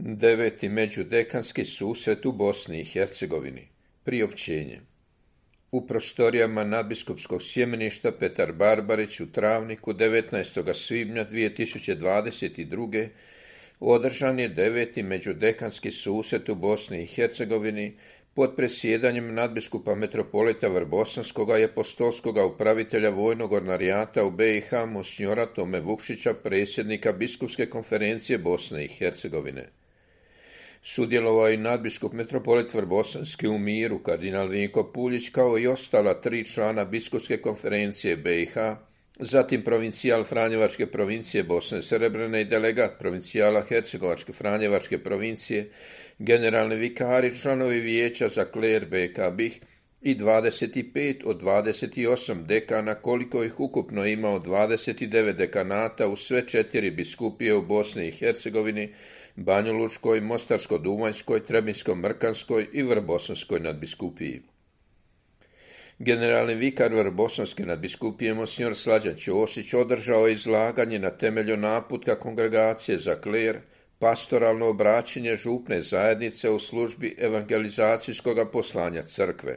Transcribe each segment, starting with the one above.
Deveti međudekanski susret u Bosni i Hercegovini. Priopćenje. U prostorijama nadbiskupskog sjemeništa Petar Barbarić u Travniku 19. svibnja 2022. održan je deveti međudekanski susret u Bosni i Hercegovini pod presjedanjem nadbiskupa metropolita Vrbosanskoga i apostolskoga upravitelja vojnog ordinarijata u BiH monsignora Tome Vukšića, predsjednika biskupske konferencije Bosne i Hercegovine. Sudjelovao je i nadbiskup metropolit Vrbosanski u miru, kardinal Vinko Puljić, kao i ostala 3 člana biskupske konferencije BiH, zatim provincijal Franjevačke provincije Bosne Srebrene i delegat provincijala Hercegovačke Franjevačke provincije, generalni vikari, članovi vijeća za kler BiH BiH i 25 od 28 dekana, koliko ih ukupno ima od 29 dekanata u sve 4 biskupije u Bosni i Hercegovini, Banjalučkoj, Mostarsko-Duvanjskoj, Trebinsko-Mrkanskoj i Vrbosanskoj nadbiskupiji. Generalni vikar Vrbosanske nadbiskupije monsignor Slađan Ćosić održao je izlaganje na temelju naputka kongregacije za kler, pastoralno obraćanje župne zajednice u službi evangelizacijskog poslanja crkve.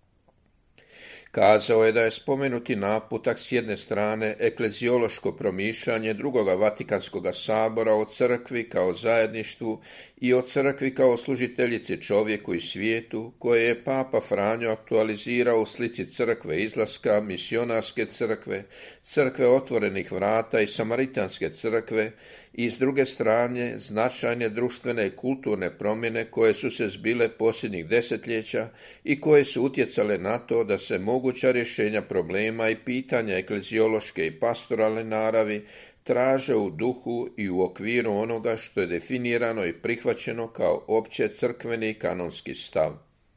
Kazao je da je spomenuti naputak s jedne strane ekleziološko promišljanje drugoga Vatikanskog sabora o crkvi kao zajedništvu i o crkvi kao služiteljici čovjeku i svijetu, koje je Papa Franjo aktualizirao u slici crkve izlaska, misionarske crkve, crkve otvorenih vrata i samaritanske crkve, i s druge strane značajne društvene i kulturne promjene koje su se zbile posljednjih desetljeća i koje su utjecale na to da se moguća rješenja problema i pitanja ekleziološke i pastoralne naravi traže u duhu i u okviru onoga što je definirano i prihvaćeno kao opće crkveni kanonski stav.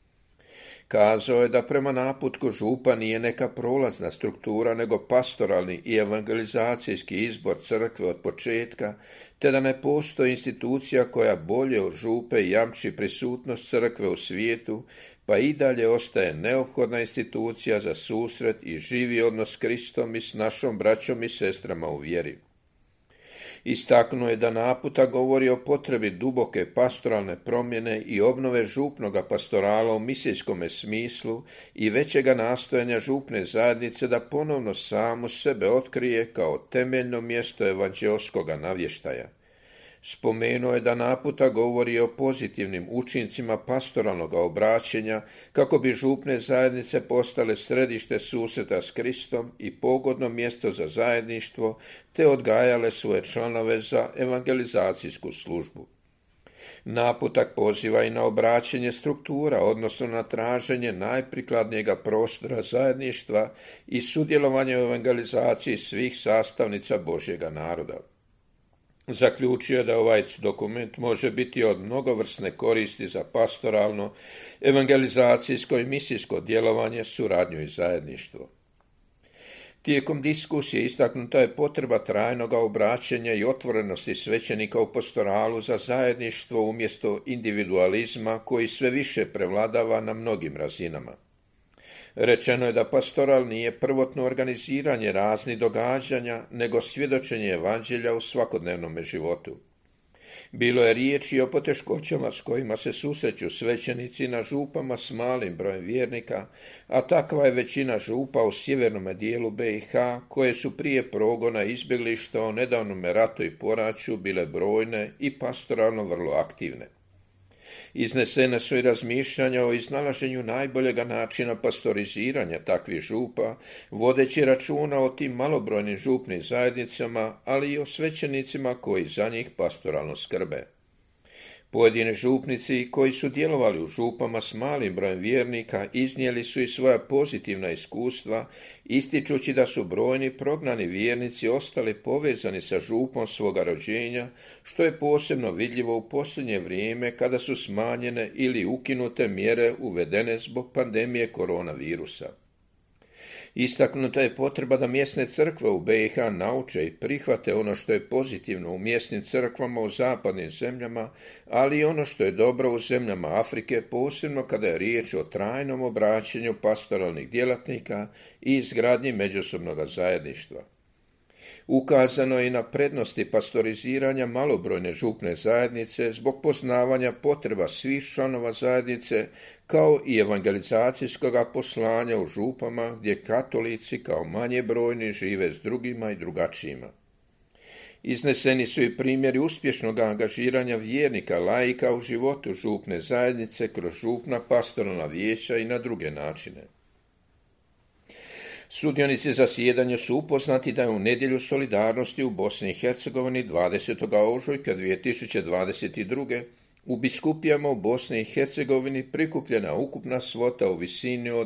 Kazao je da prema naputku župa nije neka prolazna struktura, nego pastoralni i evangelizacijski izbor crkve od početka, te da ne postoji institucija koja bolje od župe jamči prisutnost crkve u svijetu, pa i dalje ostaje neophodna institucija za susret i živi odnos s Kristom i s našom braćom i sestrama u vjeri. Istaknuo je da naputak govori o potrebi duboke pastoralne promjene i obnove župnoga pastorala u misijskome smislu i većega nastojanja župne zajednice da ponovno samu sebe otkrije kao temeljno mjesto evanđeoskoga navještaja. Spomenuo je da naputak govori o pozitivnim učincima pastoralnog obraćenja kako bi župne zajednice postale središte susreta s Kristom i pogodno mjesto za zajedništvo, te odgajale svoje članove za evangelizacijsku službu. Naputak poziva i na obraćanje struktura, odnosno na traženje najprikladnijega prostora zajedništva i sudjelovanje u evangelizaciji svih sastavnica Božjega naroda. Zaključio je da ovaj dokument može biti od mnogovrsne koristi za pastoralno, evangelizacijsko i misijsko djelovanje, suradnju i zajedništvo. Tijekom diskusije istaknuta je potreba trajnoga obraćanja i otvorenosti svećenika u pastoralu za zajedništvo umjesto individualizma koji sve više prevladava na mnogim razinama. Rečeno je da pastoral nije prvotno organiziranje raznih događanja, nego svjedočenje evanđelja u svakodnevnom životu. Bilo je riječi o poteškoćama s kojima se susreću svećenici na župama s malim brojem vjernika, a takva je većina župa u sjevernom dijelu BiH, koje su prije progona izbjeglišta o nedavnom ratu i poraću bile brojne i pastoralno vrlo aktivne. Iznesene su i razmišljanja o iznalaženju najboljega načina pastoriziranja takvih župa, vodeći računa o tim malobrojnim župnim zajednicama, ali i o svećenicima koji za njih pastoralno skrbe. Pojedini župnici koji su djelovali u župama s malim brojem vjernika iznijeli su i svoja pozitivna iskustva, ističući da su brojni prognani vjernici ostali povezani sa župom svoga rođenja, što je posebno vidljivo u posljednje vrijeme kada su smanjene ili ukinute mjere uvedene zbog pandemije koronavirusa. Istaknuta je potreba da mjesne crkve u BiH nauče i prihvate ono što je pozitivno u mjesnim crkvama u zapadnim zemljama, ali i ono što je dobro u zemljama Afrike, posebno kada je riječ o trajnom obraćanju pastoralnih djelatnika i izgradnji međusobnog zajedništva. Ukazano je i na prednosti pastoriziranja malobrojne župne zajednice zbog poznavanja potreba svih članova zajednice, kao i evangelizacijskog poslanja u župama gdje katolici kao manje brojni žive s drugima i drugačijima. Izneseni su i primjeri uspješnog angažiranja vjernika laika u životu župne zajednice kroz župna pastoralna vijeća i na druge načine. Sudionici zasjedanja su upoznati da je u nedjelju solidarnosti u Bosni i Hercegovini 20. ožujka 2022. u biskupijama u Bosni i Hercegovini prikupljena ukupna svota u visini od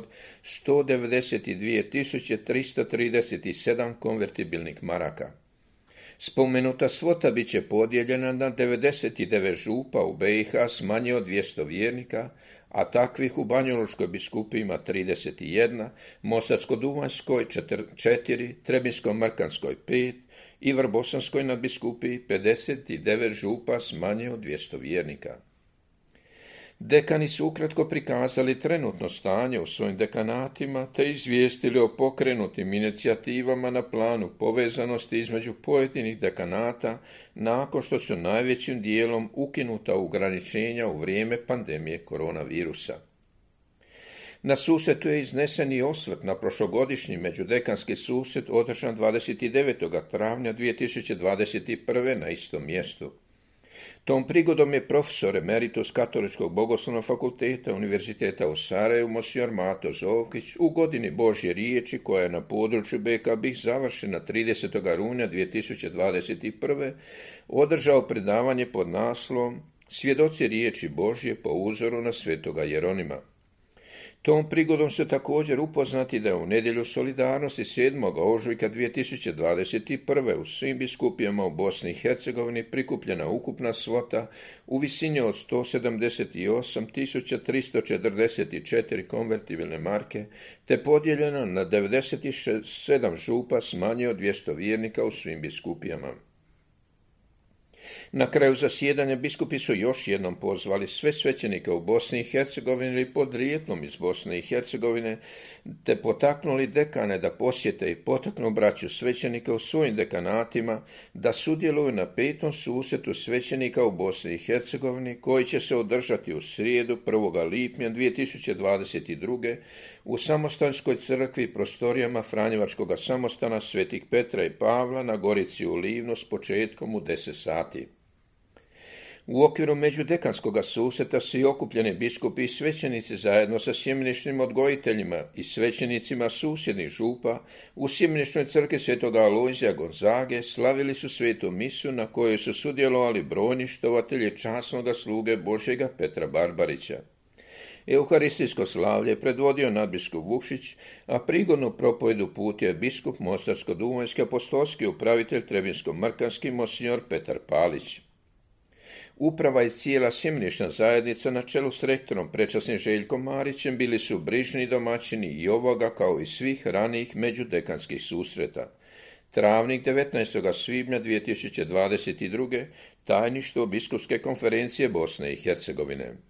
192.337 konvertibilnih maraka. Spomenuta svota bit će podijeljena na 99 župa u BiH s manje od 200 vjernika, a takvih u Banjalučkoj biskupiji ima 31, Mostarsko-duvanjskoj 4, Trebinsko-mrkanskoj 5 i Vrbosanskoj nadbiskupiji 59 župa s manje od 200 vjernika. Dekani su ukratko prikazali trenutno stanje u svojim dekanatima te izvijestili o pokrenutim inicijativama na planu povezanosti između pojedinih dekanata nakon što su najvećim dijelom ukinuta ograničenja u vrijeme pandemije koronavirusa. Na susretu je iznesen i osvrt na prošlogodišnji međudekanski susret održan 29. travnja 2021. na istom mjestu. Tom prigodom je profesor emeritus Katoličkog bogoslovnog fakulteta Univerziteta u Sarajevu monsignor Mato Zovkić u godini Božje riječi koja je na području BiH završena 30. rujna 2021. održao predavanje pod naslovom Svjedoci riječi Božje po uzoru na svetoga Jeronima. Tom prigodom se također upoznati da je u nedjelju solidarnosti 7. ožujka 2021. u svim biskupijama u Bosni i Hercegovini prikupljena ukupna svota u visini od 178.344 konvertibilne marke, te podijeljena na 97 župa s manje od 200 vjernika u svim biskupijama. Na kraju zasjedanja biskupi su još jednom pozvali sve svećenike u Bosni i Hercegovini ili podrijetlom iz Bosne i Hercegovine, te potaknuli dekane da posjete i potaknu braću svećenika u svojim dekanatima da sudjeluju na 5. susretu svećenika u Bosni i Hercegovini koji će se održati u srijedu 1. lipnja 2022. u Samostanskoj crkvi i prostorijama Franjevačkog samostana Svetih Petra i Pavla na Gorici u Livnu s početkom u 10 sati. U okviru međudekanskog susreta svi okupljeni biskupi i svećenici zajedno sa sjemeničnim odgojiteljima i svećenicima susjednih župa u sjemeničnoj crkvi svetoga Alojzija Gonzage slavili su svetu misu na kojoj su sudjelovali brojni štovatelji časnoga sluge Božjega Petra Barbarića. Euharistijsko slavlje predvodio nadbiskup Vukšić, a prigodnu propovedu uputio je biskup Mostarsko-duvanjski apostolski upravitelj Trebinsko-mrkanski monsignor Petar Palić. Uprava i cijela sjemenična zajednica na čelu s rektorom prečasnim Željkom Marićem bili su brižni domaćini i ovoga kao i svih ranijih međudekanskih susreta. Travnik 19. svibnja 2022. tajništvo Biskupske konferencije Bosne i Hercegovine.